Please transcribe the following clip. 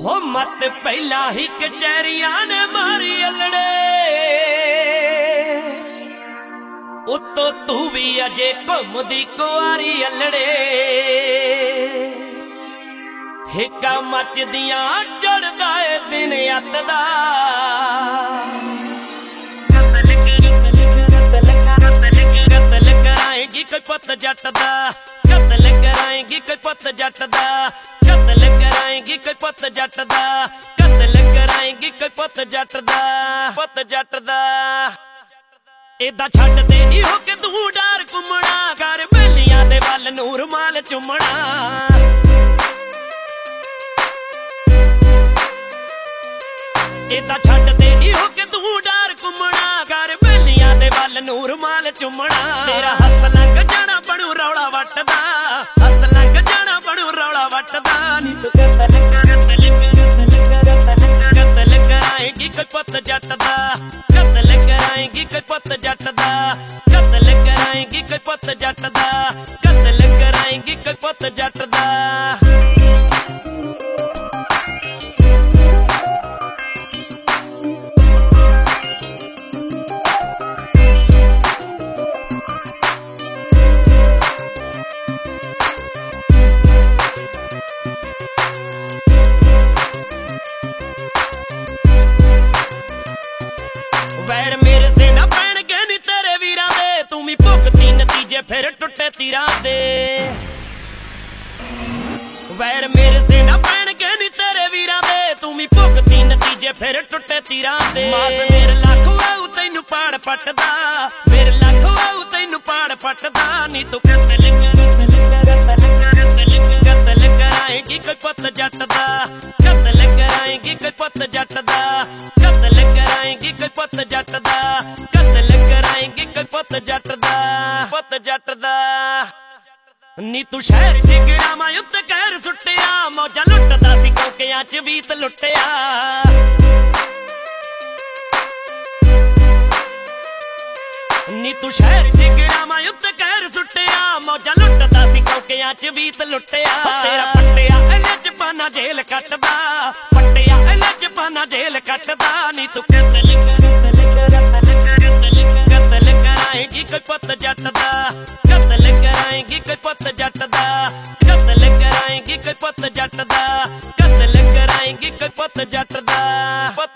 हो मत पहला ही कचहरियां ने मारी अलड़े, उत्तो तू भी अजे घुमदी कुआरी अलड़े। हिक्का मचदियां चढ़दा ए दिन अत दा, कतल कराएगी कोई पुत जट दा, कतल कराएगी कोई पुत जट दा, कतल कराएगी कोई पुत जट दा, कतल कराएगी कोई पुत जट दा, पुत जट दा। इदा छड्डदे नहीं हो के तू डार घुमना, कर बेलियां दे वल नूर माल चुमना। इदा छड्डदे नहीं हो के तू डार घुमना, कर बेलियां दे वल नूर माल चुमना। तेरा हस लंघ जाना बनू रौला वटदा, हस लंघ जाना बनू रौला वटदा। नी तू कतल कराएगी कोई पुत जट दा, कतल कराएगी कोई पुत जट दा, कतल कराएगी कोई पुत जट दा, कतल कराएगी कोई पुत जट दा। वैर मेरे से ना पैण के नी तेरे वीरां दे, तू भी भुगती नतीजे फिर टुटे तीरां दे। वैर मेरे से ना पैण के नी तेरे वीरां दे, तू भी भुगती नतीजे फिर टुटे तीरां दे। मास मेरे लख आऊ तैनू पाड़ पटदा, मेरे लख आऊ तैनू पाड़ पटदा। नी तू कतल कराएगी कोई पुत जट दा, कतल कराएगी कोई पुत जट दा, कतल कराएगी कोई पुत जट दा, कतल कराएगी कोई पुत जट दा, पुत जट दा। नी तू शहर च गिरावां उत्ते कहर सुट्टिया, मौजा लुटदा सी कोकियां च बीत लुट्टिया। नी तू शहर च गिरावां उत्ते कहर सुट्टिया, मौजा लुटदा सी कोकियां च बीत लुट्टिया। तेरा पट्टिया इले च पाना जेल कटदा, पट्टिया इले च पाना जेल कटदा। नी तू कतल कराएगी कोई पुत जट दा, कतल कराएगी कोई पुत जट दा, कतल कराएगी कोई पुत जट दा, कतल कराएगी कोई पुत जट दा।